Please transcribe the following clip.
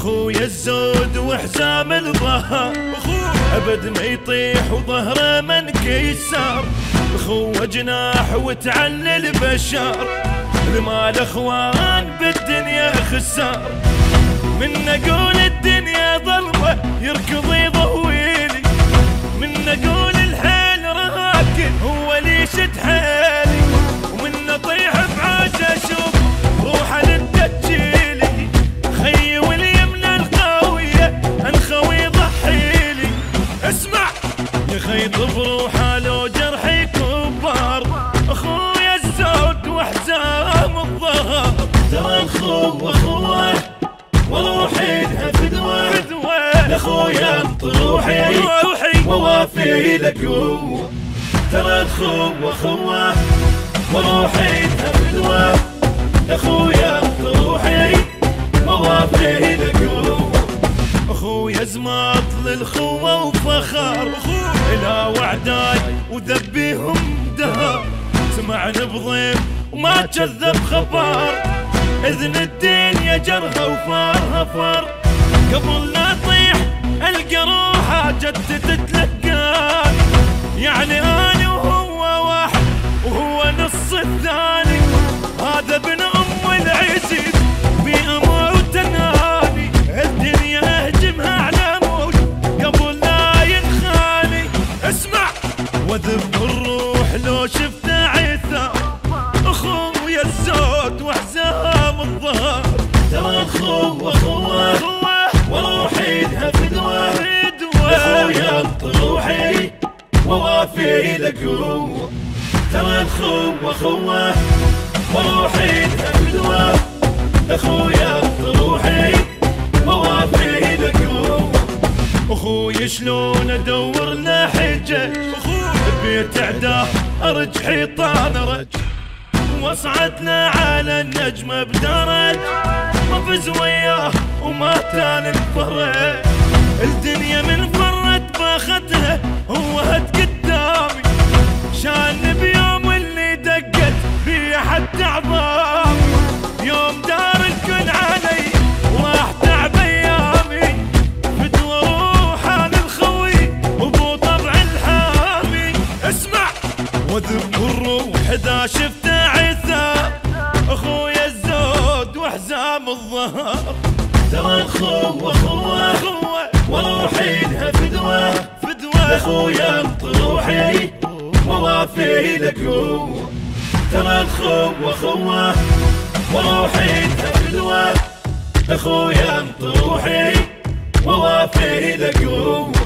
اخويا الزود وحزام الظهر ابد ما يطيح وظهره ما انكسر. اخوه جناح وتعلى البشر لما الاخوان بالدنيا خسر. من اقول الدنيا ظلمه يركض يضويلي، من اقول الحيل راكن هو اللي يشد حيلي، ومن اطيح بعاش اشوف روحه للدجيلي. خي واليمنى القويه انخوي يضحيلي، اسمع يا خي بروحه لو جرحي كبار. اخويا الزود وحزام الظهر ترى اخوه وروحي لها فدوة لاخويا طروحي ووافي لك قوة. ترى اخوه وروحي لها فدوة لاخويا طروحي ووافي لك قوة. اخويا زماط للخوة وفخر الى وعداي وذبيهم دهر. سمعني بضيف وما كذب خبر، اذن الدنيا جرها وفارها فر. قبل لا اطيح القى روحه جت تتلقاني، يعني انا وهو واحد وهو نص الثاني. هذا ابن ام العزيز بامر وتناني، الدنيا اهجمها على موج قبل لا ينخاني. اسمع وذب الروح لو شفته عثار. اخويا الزود وحزام الظهر ترى اخوه وروحي لها فدوة اخويا طروحي ووافي لك قوة. ترى اخوه وروحي لها فدوة اخويا طروحي ووافي لك قوة. اخويا شلون ادور له حجة بيت عداه ارج حيطان رج، وصعدنا على النجمة بدرج ما فز وياه وما كان انفرج. الدنيا من فرت باختها هو هد قدامي، شان بيوم اللي دقت بيه حتى عظامي. يوم دار الكل علي وراح تعب ايامي، فدوى روحه للخوي وبو طبع الحامي. اسمع وذب الروح اذا شفته عثار. اخويا الزود وحزام الظهر ترى اخوه وروحي لها فدوة اخويا طروحي ووافي لك قوة. ترى اخوه وروحي لها فدوة اخويا طروحي ووافي لك قوة.